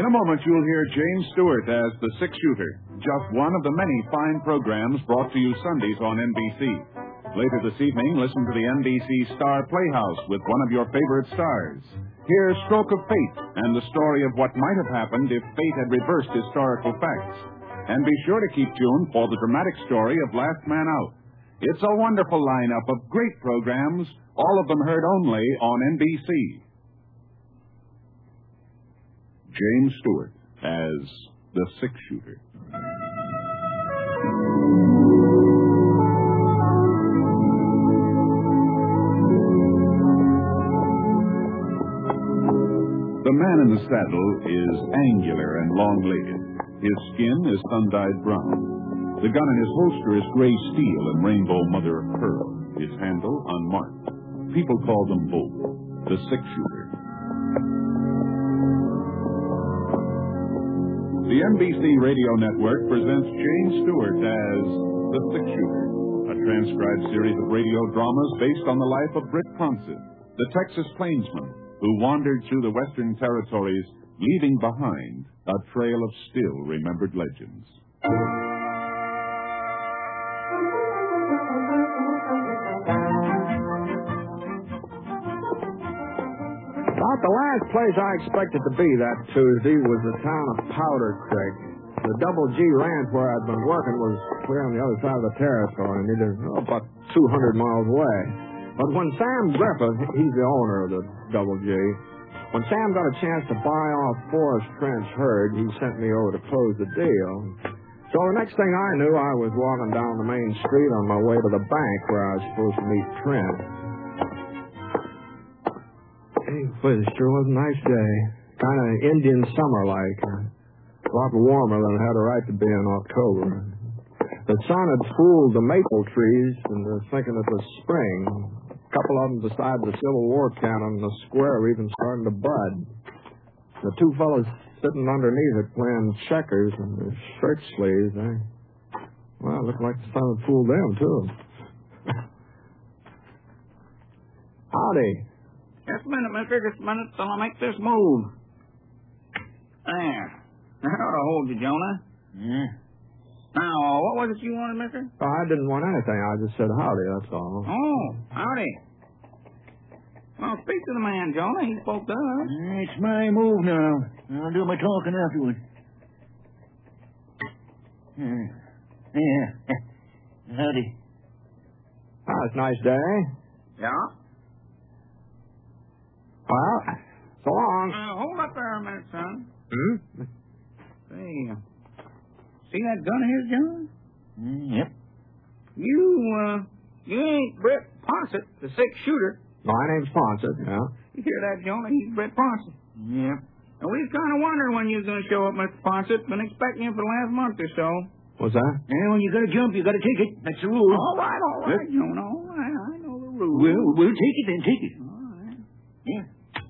a moment, you'll hear James Stewart as the six-shooter, just one of the many fine programs brought to you Sundays on NBC. Later this evening, listen to the NBC Star Playhouse with one of your favorite stars. Hear Stroke of Fate and the story of what might have happened if fate had reversed historical facts. And be sure to keep tuned for the dramatic story of Last Man Out. It's a wonderful lineup of great programs, all of them heard only on NBC. James Stewart as the six-shooter. The man in the saddle is angular and long-legged. His skin is sun-dyed brown. The gun in his holster is gray steel and rainbow mother of pearl. His handle unmarked. People call them both the six-shooter. The NBC Radio Network presents James Stewart as the six-shooter, a transcribed series of radio dramas based on the life of Britt Ponset, the Texas plainsman who wandered through the Western Territories, leaving behind a trail of still-remembered legends. About the last place I expected to be that Tuesday was the town of Powder Creek. The Double G ranch where I'd been working was clear on the other side of the territory, nearly about 200 miles away. But when Sam Griffith, he's the owner of the Double G, when Sam got a chance to buy off Forrest Trent's herd, he sent me over to close the deal. So the next thing I knew, I was walking down the main street on my way to the bank where I was supposed to meet Trent. Hey, but it sure was a nice day. Kind of Indian summer-like. A lot warmer than it had a right to be in October. The sun had fooled the maple trees into thinking it was spring. A couple of them beside the Civil War cannon in the square were even starting to bud. The two fellows sitting underneath it playing checkers in their shirt sleeves, well, it looked like the sun had fooled them, too. Howdy. Just a minute, mister. Just a minute till I make this move. There. That ought to hold you, Jonah. Yeah. Now, what was it you wanted, mister? Oh, I didn't want anything. I just said howdy, that's all. Oh, howdy. Well, speak to the man, Jonah. He spoke to us. It's my move now. I'll do my talking afterward. Yeah. Howdy. Oh, it's a nice day. Yeah? Well, so long. Hold up there a minute, son. Hmm? See that gun of his, John? Yep. You ain't Britt Ponset, the six-shooter. My name's Ponset, yeah. You hear that, Jonah? He's Britt Ponset. Yep. And we was kind of wondering when you was going to show up, Mr. Ponset. Been expecting you for the last month or so. What's that? And when you got to jump, you got to take it. That's the rule. All right, Jonah. All right, I know the rules. We'll take it then. Take it. All right. Yeah.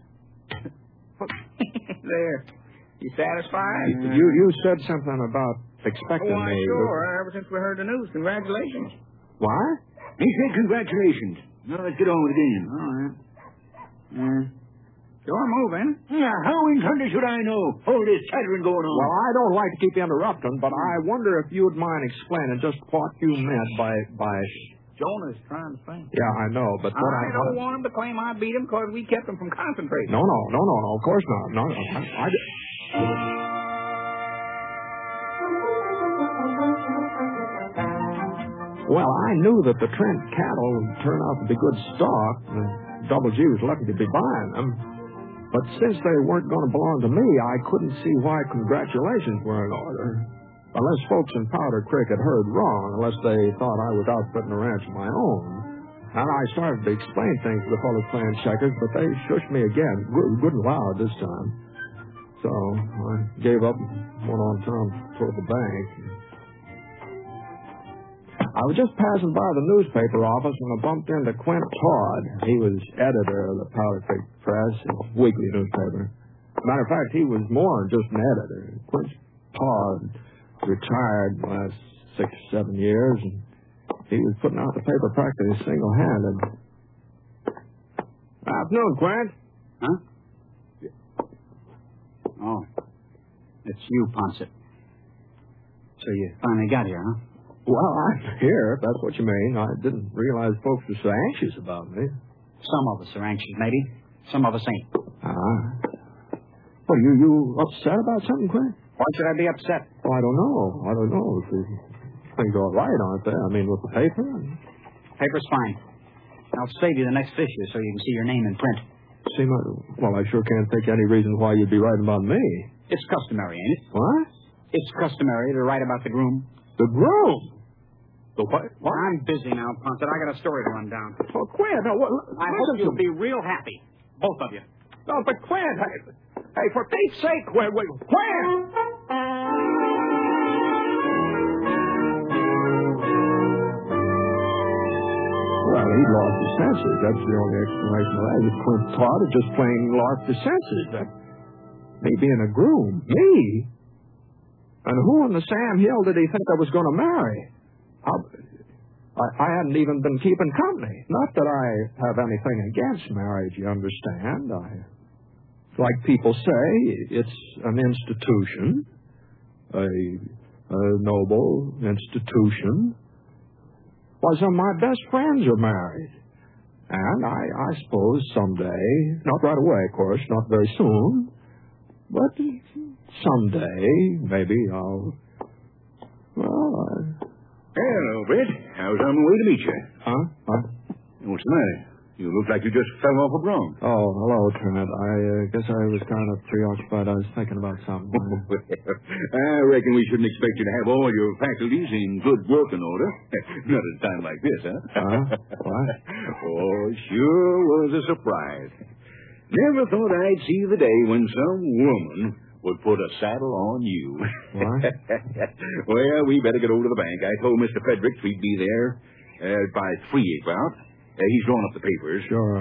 There. You satisfied? You said something about expecting why, me. sure. Ever since we heard the news. Congratulations. What? He said congratulations. Now let's get on with the game. All right. Sure moving. Yeah, how in thunder should I know? All this chattering going on. Well, I don't like to keep interrupting, but I wonder if you'd mind explaining just what you meant by... Jonah's trying to think. Yeah, I know, but what I don't want him to claim I beat him because we kept him from concentrating. No, of course not. No. Well, I knew that the Trent cattle turned out to be good stock. The Double G was lucky to be buying them. But since they weren't going to belong to me, I couldn't see why congratulations were in order. Unless folks in Powder Creek had heard wrong, unless they thought I was outfitting a ranch of my own. And I started to explain things to the fellows playing checkers, but they shushed me again, good and loud this time. So I gave up and went on toward the bank. I was just passing by the newspaper office when I bumped into Quint Todd. He was editor of the Powder Creek Press, a weekly newspaper. Matter of fact, he was more than just an editor. Quint Todd retired the last 6-7 years, and he was putting out the paper practically single-handed. Afternoon, Quint. Huh? Oh. It's you, Ponset. So you finally got here, huh? Well, I'm here, if that's what you mean. I didn't realize folks were so anxious about me. Some of us are anxious, maybe. Some of us ain't. Well, you upset about something, Quinn? Why should I be upset? Oh, I don't know. Things are all right, aren't they? I mean, with the paper? Paper's fine. I'll save you the next issue so you can see your name in print. Well, I sure can't think any reason why you'd be writing about me. It's customary, ain't it? What? It's customary to write about the groom. The groom? The what? I'm busy now, Ponset. I got a story to run down. Oh, Quinn, no, I hope you'll be real happy. Both of you. No, but Quinn, hey, for Pete's sake, Quinn! Well, he lost his senses. That's the only explanation of that. Quinn thought of just plain lost his senses. Me being a groom. Me? And who in the Sam Hill did he think I was going to marry? I hadn't even been keeping company. Not that I have anything against marriage, you understand. Like people say, it's an institution, a noble institution. Well, some of my best friends are married. And I suppose someday, not right away, of course, not very soon, but someday, maybe I'll, Hello, Brett. I was on my way to meet you. Huh? What's the matter? You look like you just fell off a bronc. Oh, hello, Trent. I guess I was kind of preoccupied. I was thinking about something. I reckon we shouldn't expect you to have all your faculties in good working order. Not at a time like this, huh? What? Oh, sure was a surprise. Never thought I'd see the day when some woman would put a saddle on you. What? Well, we better get over to the bank. I told Mr. Fredericks we'd be there by 3 about. He's drawing up the papers. Sure.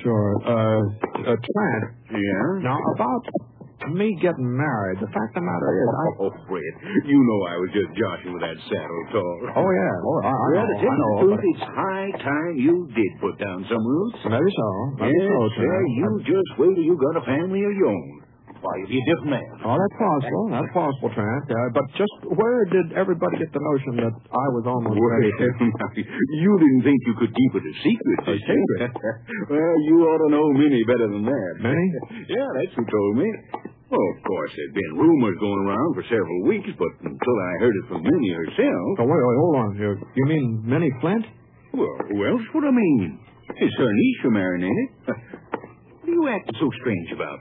Trent. Yeah? Now, about me getting married, the fact of the matter is, Oh, Fred, you know I was just joshing with that saddle talk. Oh, yeah. Oh, I Well, to tell you know. the truth, it's high time you did put down some roots. Maybe so. Yes, sir, Trent. you just wait till you got a family of your own. Why, you'll be a different man. Oh, that's possible. Trent. But just where did everybody get the notion that I was almost ready to... You didn't think you could keep it a secret, did you? Well, you ought to know Minnie better than that. Minnie? Yeah, that's who told me. Well, of course, there'd been rumors going around for several weeks, but until I heard it from Minnie herself... Oh, wait, hold on. You mean Minnie Flint? Well, who else would I mean? It's her niece you're marrying, ain't it? What are you acting so strange about?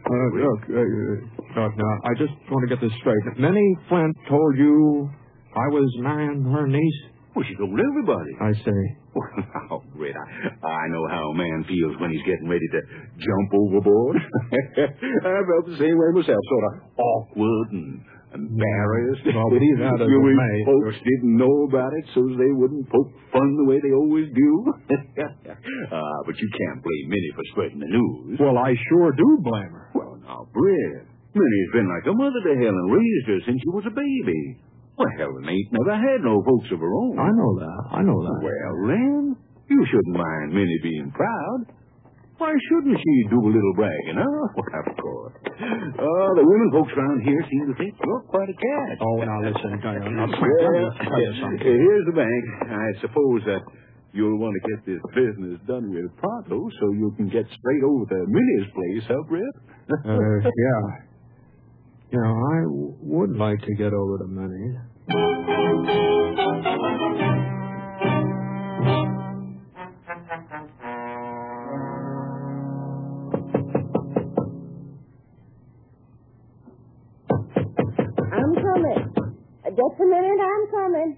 Look, now, I just want to get this straight. Minnie Flint told you I was marrying her niece? Well, she told everybody. I see. Well, now, Red, I know how a man feels when he's getting ready to jump overboard. I felt the same way myself, sort of awkward and embarrassed. Well, be that as it may. Folks didn't know about it, so they wouldn't poke fun the way they always do. But you can't blame Minnie for spreading the news. Well, I sure do blame her. Well, now, Red, Minnie's been like a mother to Helen, raised her since she was a baby. Well, Helen ain't never had no folks of her own. I know that. Well, then, you shouldn't mind Minnie being proud. Why shouldn't she do a little bragging, huh? Well, of course. The women folks around here seem to think you're quite a catch. Oh, now listen, now, here's the bank. I suppose that you'll want to get this business done with pronto so you can get straight over to Minnie's place, huh, Brett? Yeah. You know, I would like to get over to Minnie's. I'm coming. Just a minute, I'm coming.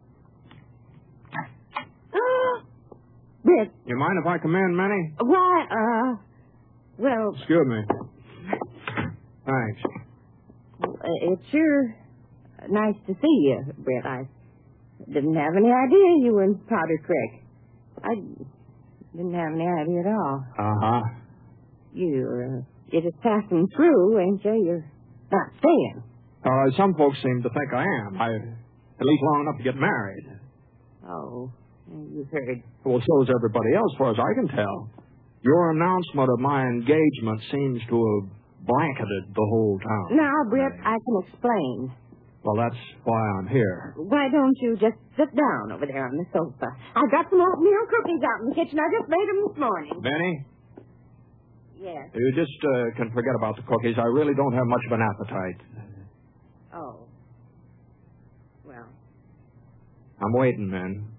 Britt. You mind if I come in, Minnie? Why, well... Excuse me. Thanks. It's sure nice to see you, Britt. I didn't have any idea you were in Powder Creek. I didn't have any idea at all. Uh-huh. You're just passing through, ain't you? You're not staying. Some folks seem to think I am. At least long enough to get married. Oh, you heard. Well, so is everybody else, as far as I can tell. Your announcement of my engagement seems to have blanketed the whole town. Now, Britt, I can explain. Well, that's why I'm here. Why don't you just sit down over there on the sofa? I've got some oatmeal cookies out in the kitchen. I just made them this morning. Benny, Yes. you just can forget about the cookies. I really don't have much of an appetite. Oh. Well. I'm waiting, man.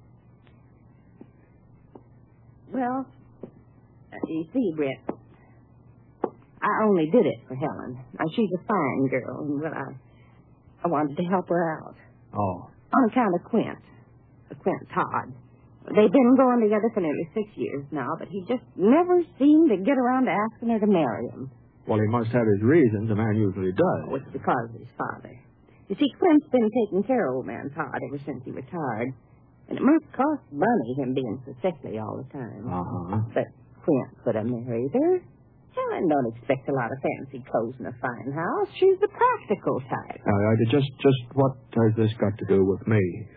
Well, you see, Britt, I only did it for Helen. Now, she's a fine girl, and, well, I wanted to help her out. Oh. On account of Quint Todd. They've been going together for nearly 6 years now, but he just never seemed to get around to asking her to marry him. Well, he must have his reasons. A man usually does. Oh, it's because of his father. You see, Quint's been taking care of old man Todd ever since he retired. And it must cost money, him being so sickly all the time. Uh-huh. But Quint could have married her. Helen don't expect a lot of fancy clothes in a fine house. She's the practical type. Just what has this got to do with me?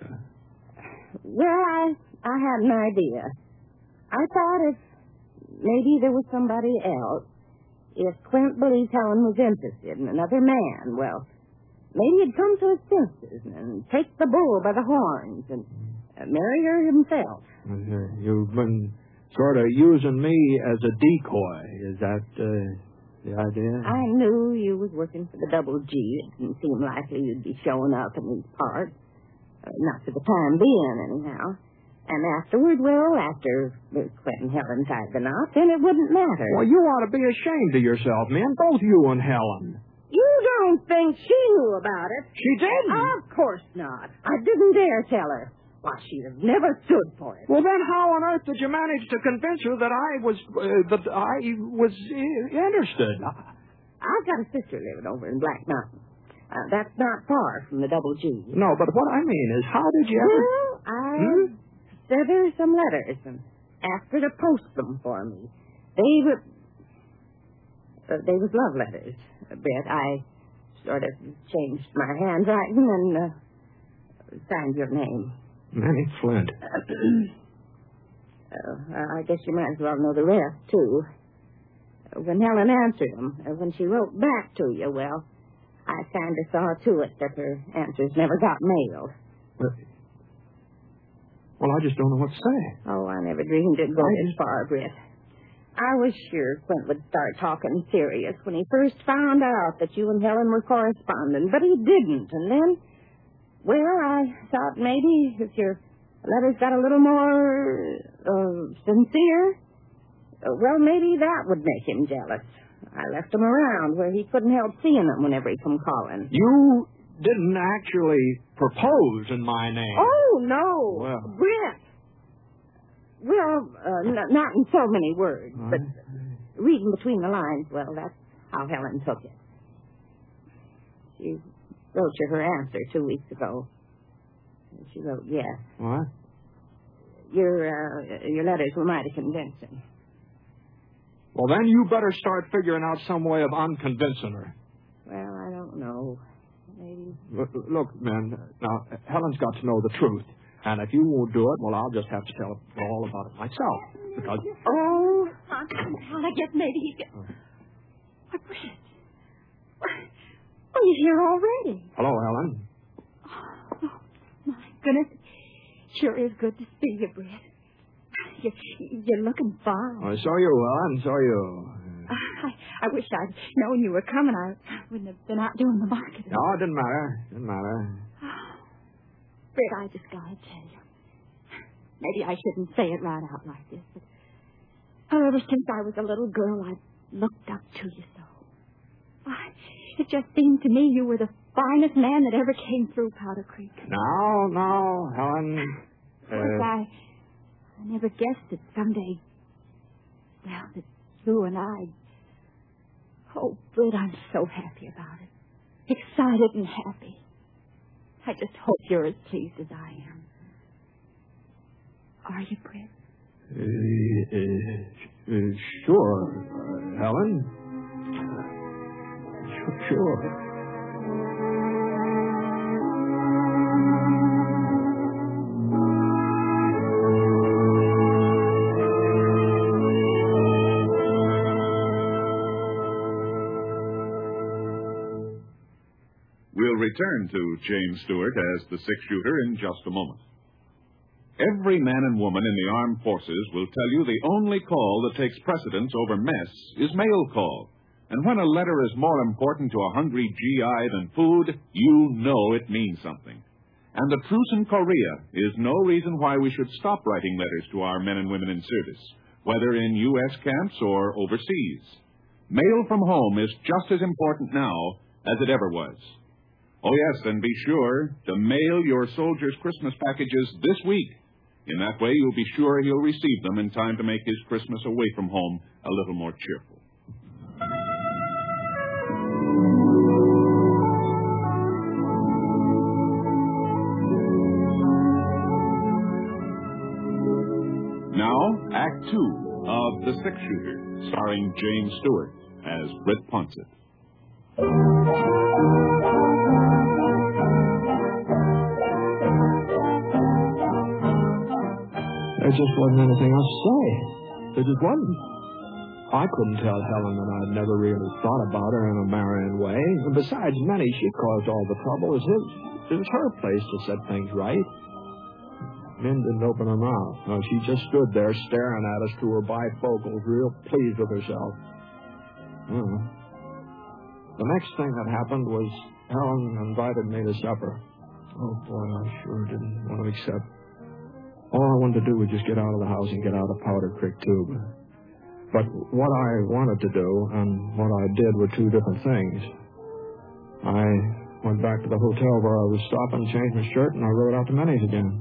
Well, I had an idea. I thought if maybe there was somebody else, if Quint believed Helen was interested in another man, well, maybe he'd come to his senses and take the bull by the horns and marry her himself. You've been sort of using me as a decoy. Is that the idea? I knew you was working for the Double G. It didn't seem likely you'd be showing up in these parts. Not for the time being, anyhow. And afterward, well, after Quint and Helen tied the knot, then it wouldn't matter. Well, you ought to be ashamed of yourself, man. Both you and Helen. You don't think she knew about it? She didn't. Of course not. I didn't dare tell her. Why, she'd have never stood for it. Well, then how on earth did you manage to convince her that I was interested? I've got a sister living over in Black Mountain. That's not far from the Double G. No, but what I mean is, how did you ever... Well, I sent her some letters and asked her to post them for me. They was love letters, Brett. I sort of changed my handwriting and signed your name. Manny Flint. I guess you might as well know the rest, too. When Helen answered them, when she wrote back to you, well, I kind of saw to it that her answers never got mailed. Well, I just don't know what to say. Oh, I never dreamed it'd go this far, Britt. I was sure Quint would start talking serious when he first found out that you and Helen were corresponding, but he didn't. And then, well, I thought maybe if your letters got a little more sincere, well, maybe that would make him jealous. I left them around where he couldn't help seeing them whenever he come calling. You didn't actually propose in my name. Oh, no. Well. Britt. Well, not in so many words, but reading between the lines, well, that's how Helen took it. She wrote you her answer 2 weeks ago. She wrote yes. What? Your letters were mighty convincing. Well, then you better start figuring out some way of unconvincing her. Well, I don't know. Maybe. Look, man, now, Helen's got to know the truth. And if you won't do it, well, I'll just have to tell her all about it myself. Because... Oh, I guess maybe he can... Why, Brett. Oh, you're here already. Hello, Helen. Oh, my goodness. Sure is good to see you, Brett. You're looking fine. Oh, so you, Helen, so you. I wish I'd known you were coming. I wouldn't have been out doing the marketing. No, it didn't matter. Didn't matter. Brett, I just gotta tell you. Maybe I shouldn't say it right out like this, but ever since I was a little girl, I've looked up to you so. Why, it just seemed to me you were the finest man that ever came through Powder Creek. No, Helen. I never guessed that someday, well, that you and I... Oh, Britt, I'm so happy about it. Excited and happy. I just hope you're as pleased as I am. Are you, Britt? Sure, Helen. Sure. return to James Stewart as the six-shooter in just a moment. Every man and woman in the armed forces will tell you the only call that takes precedence over mess is mail call. And when a letter is more important to a hungry GI than food, you know it means something. And the truce in Korea is no reason why we should stop writing letters to our men and women in service, whether in U.S. camps or overseas. Mail from home is just as important now as it ever was. Oh, yes, and be sure to mail your soldiers' Christmas packages this week. In that way, you'll be sure he'll receive them in time to make his Christmas away from home a little more cheerful. Now, Act 2 of The Six-Shooter, starring James Stewart as Britt Ponsett. There just wasn't anything else to say. There just wasn't. I couldn't tell Helen that I'd never really thought about her in a marrying way. And besides, Manny, she caused all the trouble. It was her place to set things right. Min didn't open her mouth. No, she just stood there staring at us through her bifocals, real pleased with herself. The next thing that happened was Helen invited me to supper. Oh, boy, I sure didn't want to accept. All I wanted to do was just get out of the house and get out of Powder Creek, too. But what I wanted to do and what I did were two different things. I went back to the hotel where I was stopping, changed my shirt, and I rode out to Minnie's again.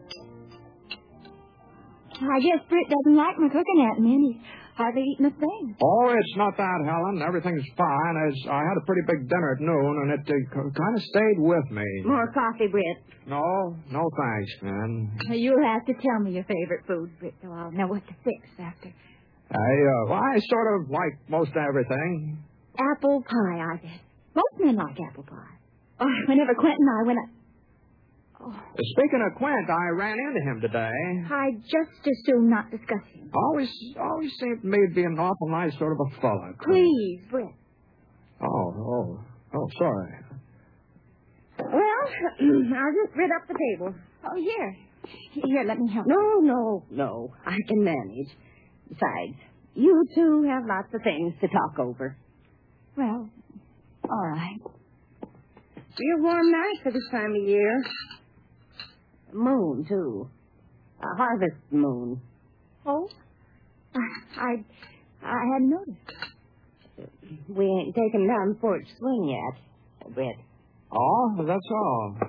I guess Britt doesn't like my cooking at him. He's hardly eaten a thing. Oh, it's not that, Helen. Everything's fine. I had a pretty big dinner at noon, and it kind of stayed with me. More coffee, Britt. No thanks, man. You'll have to tell me your favorite food, Britt, so I'll know what to fix after. I sort of like most everything. Apple pie, I guess. Most men like apple pie. Oh, whenever Quentin and I went... Speaking of Quint, I ran into him today. I just as soon not discuss him. Always seemed to me to be an awful nice sort of a fella. Please, Britt. Oh, sorry. Well, I'll just rid up the table. Oh, here, let me help. No. I can manage. Besides, you two have lots of things to talk over. Well, all right. Real warm night for this time of year. Moon, too. A harvest moon. Oh? I hadn't noticed. We ain't taken down the porch swing yet, Britt. Oh, that's all.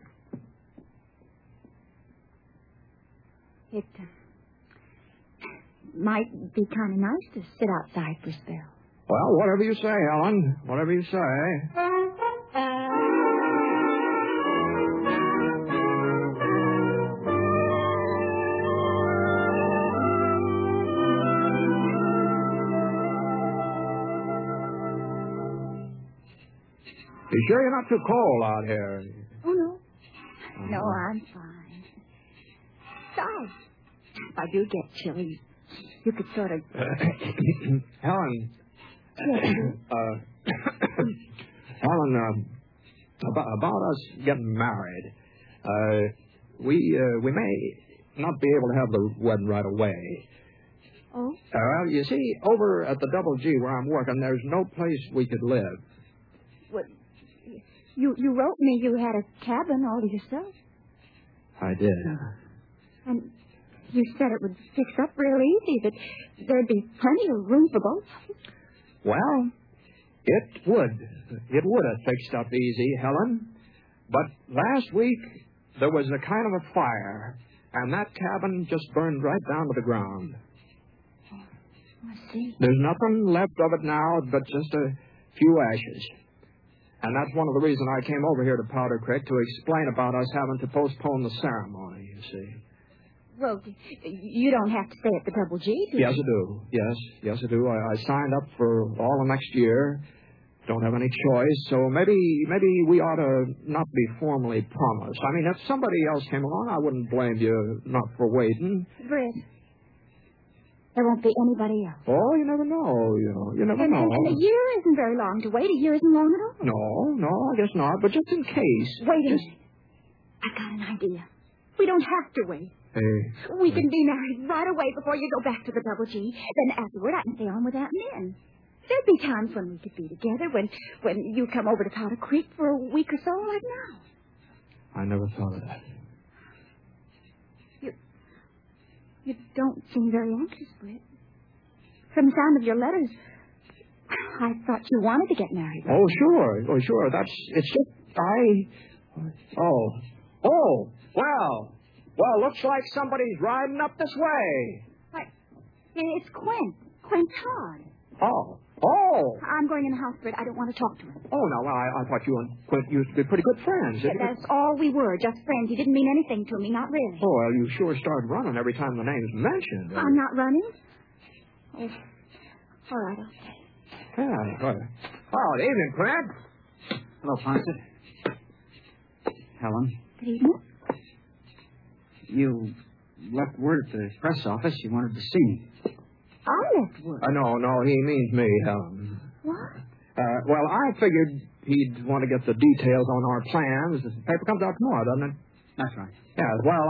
It might be kind of nice to sit outside for a spell. Well, whatever you say, Helen. Whatever you say. You sure you're not too cold out here? Oh, no. No, I'm fine. Besides, if I do get chilly, you could sort of... Helen. Helen, about us getting married. We may not be able to have the wedding right away. Oh? Well, you see, over at the Double G where I'm working, there's no place we could live. What? You wrote me you had a cabin all to yourself. I did. And you said it would fix up real easy, that there'd be plenty of room for both. Well, it would. It would have fixed up easy, Helen. But last week, there was a kind of a fire, and that cabin just burned right down to the ground. I see. There's nothing left of it now but just a few ashes. And that's one of the reasons I came over here to Powder Creek, to explain about us having to postpone the ceremony, you see. Well, you don't have to stay at the Double G, do you? Yes, I do. Yes, I do. I signed up for all of next year. Don't have any choice, so maybe we ought to not be formally promised. I mean, if somebody else came along, I wouldn't blame you not for waiting. Britt, there won't be anybody else. Oh, you never know, You never know. And a year isn't very long to wait. A year isn't long at all. No, I guess not. But just in case. Wait a minute. I've got an idea. We don't have to wait. Hey. We can be married right away before you go back to the Double G. Then afterward, I can stay on with Aunt Min. There'd be times when we could be together, when you come over to Powder Creek for a week or so, like now. I never thought of that. You don't seem very anxious, Britt. From the sound of your letters, I thought you wanted to get married. Oh, sure. It's just, Well, looks like somebody's riding up this way. What? It's Quint. Quint Todd. Oh. I'm going in the house, Britt. I don't want to talk to him. Oh, no, well, I thought you and Quint used to be pretty good friends. That's all we were, just friends. He didn't mean anything to me, not really. Oh, well, you sure start running every time the name's mentioned. I'm not running. Oh, all right, okay. Yeah, good. Oh, good evening, Quint. Hello, Ponset. Helen, Good evening. you left word at the press office you wanted to see me. I left word. No, he means me, Helen. What? Well, I figured he'd want to get the details on our plans. The paper comes out tomorrow, doesn't it? That's right. Yeah, well,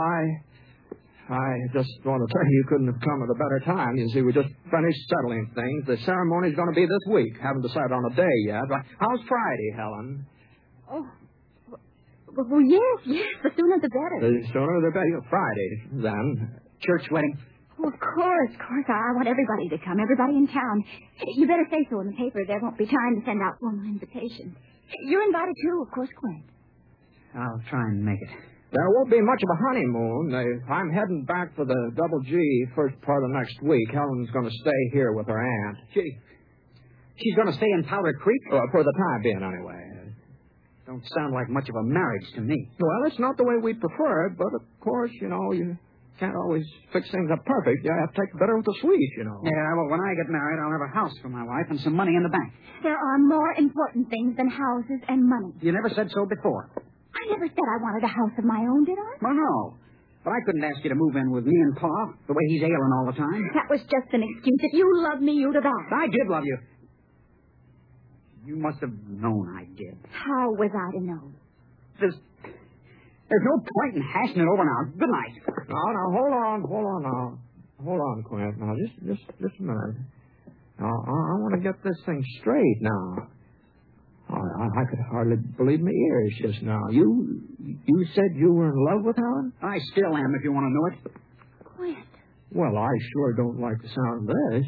I just want to tell you couldn't have come at a better time. You see, we just finished settling things. The ceremony's going to be this week. Haven't decided on a day yet. How's Friday, Helen? Oh, well, yes. The sooner the better. The sooner the better. Friday, then. Church wedding? Oh, of course. I want everybody to come, everybody in town. You better say so in the paper. There won't be time to send out formal invitations. You're invited, too, of course, Quint. I'll try and make it. There won't be much of a honeymoon. I'm heading back for the Double G first part of next week. Helen's going to stay here with her aunt. She's going to stay in Powder Creek? For the time being, anyway. Don't sound like much of a marriage to me. Well, it's not the way we prefer it, but of course, you can't always fix things up perfect. You have to take the bitter with the sweet, Yeah, well, when I get married, I'll have a house for my wife and some money in the bank. There are more important things than houses and money. You never said so before. I never said I wanted a house of my own, did I? Well, no. But I couldn't ask you to move in with me and Pa, the way he's ailing all the time. That was just an excuse. If you loved me, you'd have asked. I did love you. You must have known I did. How was I to know? There's no point in hashing it over now. Good night. No, hold on now. Hold on, Quint. Now, just a minute. Now, I want to get this thing straight now. I could hardly believe my ears just now. You said you were in love with Helen? I still am, if you want to know it. Quint. Well, I sure don't like the sound of this.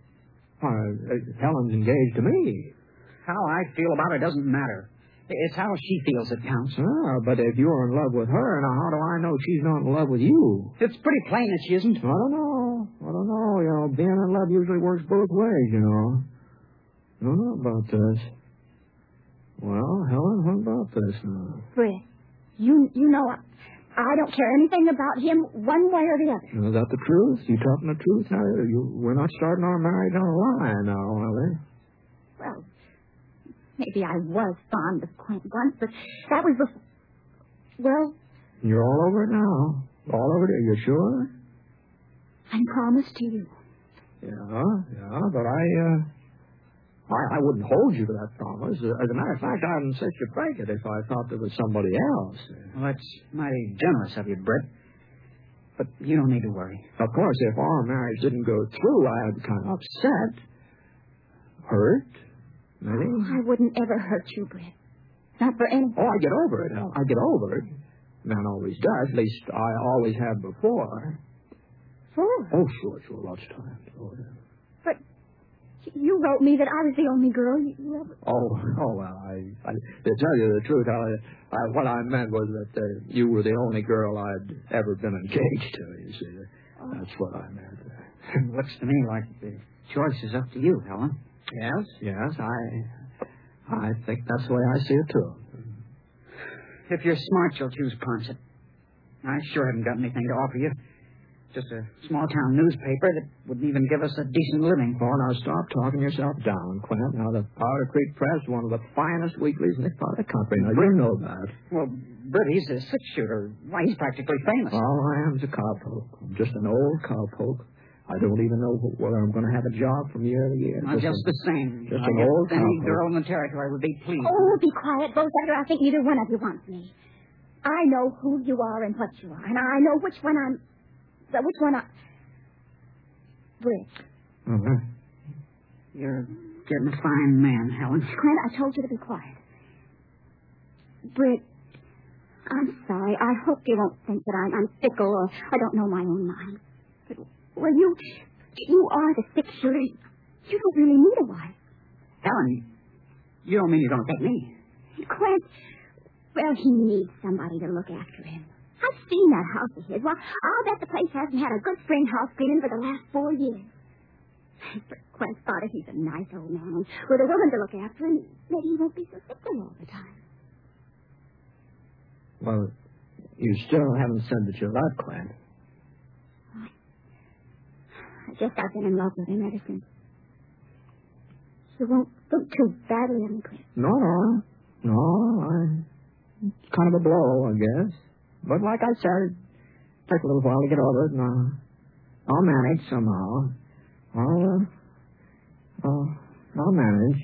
Helen's engaged to me. How I feel about it doesn't matter. It's how she feels that counts. But if you're in love with her, now how do I know she's not in love with you? It's pretty plain that she isn't. I don't know. Being in love usually works both ways, I don't know about this. Well, Helen, what about this now? Britt, you know I don't care anything about him one way or the other. Is that the truth? You talking the truth now? We're not starting our marriage on a lie now, are we? Well, maybe I was fond of Quint once, but that was before. Well... You're all over it now. All over it. You sure? I'm promised to you. Yeah, but I wouldn't hold you to that promise. As a matter of fact, I'd insist you break it if I thought there was somebody else. Well, that's mighty generous of you, Britt. But you don't need to worry. Of course, if our marriage didn't go through, I'd be kind of upset. Hurt. Maybe. I wouldn't ever hurt you, Britt. Not for anything. Oh, I get over it. I get over it. Man always does. At least I always have before. Sure. Oh, sure. Lots of times. Oh, yeah. But you wrote me that I was the only girl you ever... Oh, well, I to tell you the truth, what I meant was that you were the only girl I'd ever been engaged to, you see. That's what I meant. It looks to me like the choice is up to you, Helen. Yes, I think that's the way I see it, too. If you're smart, you'll choose Ponset. I sure haven't got anything to offer you. Just a small-town newspaper that wouldn't even give us a decent living. Oh, now stop talking yourself down, Quint. Now, the Powder Creek Press is one of the finest weeklies in this part of the country. Now, you know that. Well, Britt, he's a six-shooter. Why, he's practically famous. All I am is a cowpoke. I'm just an old cowpoke. I don't even know whether I'm going to have a job from year to year. Well, just the same. Just I an guess old any cowboy. girl in the territory would be pleased. Oh, be quiet, both of you. I think neither one of you wants me. I know who you are and what you are, and I know which one I... Britt. Uh-huh. You're getting a fine man, Helen. Clint, I told you to be quiet. Britt, I'm sorry. I hope you won't think that I'm fickle or I don't know my own mind. But, well, you are the 6 shooter. You don't really need a wife. Helen, you don't mean you don't take me? Clint, well, he needs somebody to look after him. I've seen that house of his. Well, I'll bet the place hasn't had a good spring house cleaning for the last 4 years. But Clint's father, he's a nice old man. With a woman to look after him, maybe he won't be so fickle all the time. Well, you still haven't said that you love Clint. I guess I've been in love with him ever since. You won't think too badly of me, Clint. No. Kind of a blow, I guess. But like I said, it took a little while to get over it, and I'll manage somehow. I'll manage.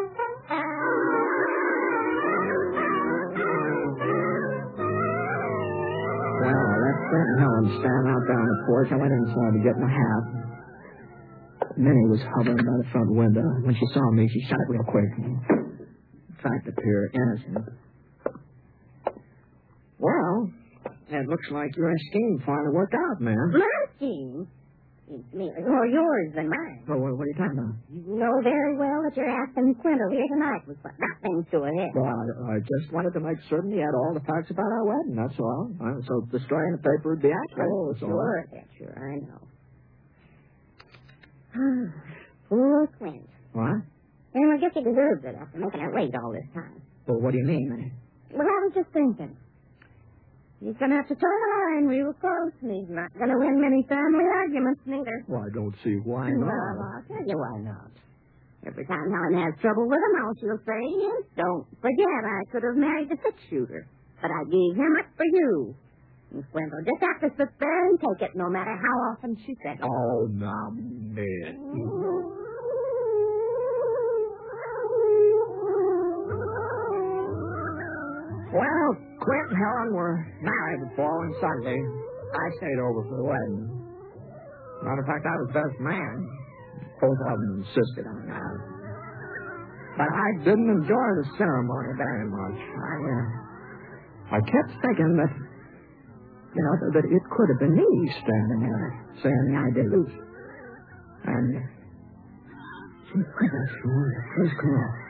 Well, I left Clint and Helen standing out there on the porch. I went inside to get my hat. Minnie was hovering by the front window. When she saw me, she shut it real quick and tried to appear innocent. Well, it looks like your scheme finally worked out, ma'am. My scheme? It's more yours than mine. Well, what are you talking about? You know very well that you're asking Quint over here tonight was what got things to a head. Well, I just wanted to make certain he had all the facts about our wedding, that's all. So destroying the paper would be accurate. Oh, that's all. sure, I know. Poor Quint. What? And I guess he deserves it after making it wait all this time. Well, what do you mean, Minnie? Well, I was just thinking. He's going to have to toe the line real close, and he's not going to win many family arguments, neither. Well, I don't see why not. Well, I'll tell you why not. Every time Helen has trouble with him, all she'll say is, don't forget I could have married the 6-shooter, but I gave him up for you. And Quint will just have to sit there and take it no matter how often she says it. Oh, now, Minnie. Well, Quint and Helen were married the following Sunday. I stayed over for the wedding. Matter of fact, I was best man. Both of them insisted on that. But I didn't enjoy the ceremony very much. I kept thinking that, that it could have been me standing there saying I did lose. And she was the first girl.